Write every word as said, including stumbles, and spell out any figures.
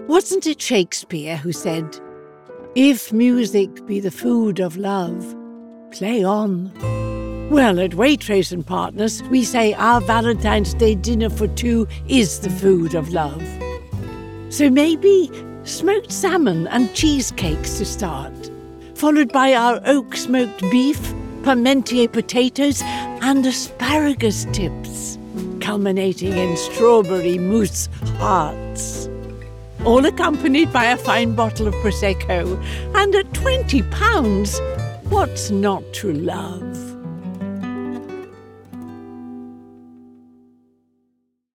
Wasn't it Shakespeare who said, "If music be the food of love, play on"? Well, at Waitrose and Partners, we say our Valentine's Day dinner for two is the food of love. So maybe smoked salmon and cheesecakes to start, followed by our oak smoked beef, Parmentier potatoes, and asparagus tips, culminating in strawberry mousse hearts. All accompanied by a fine bottle of Prosecco. And at twenty pounds, what's not to love?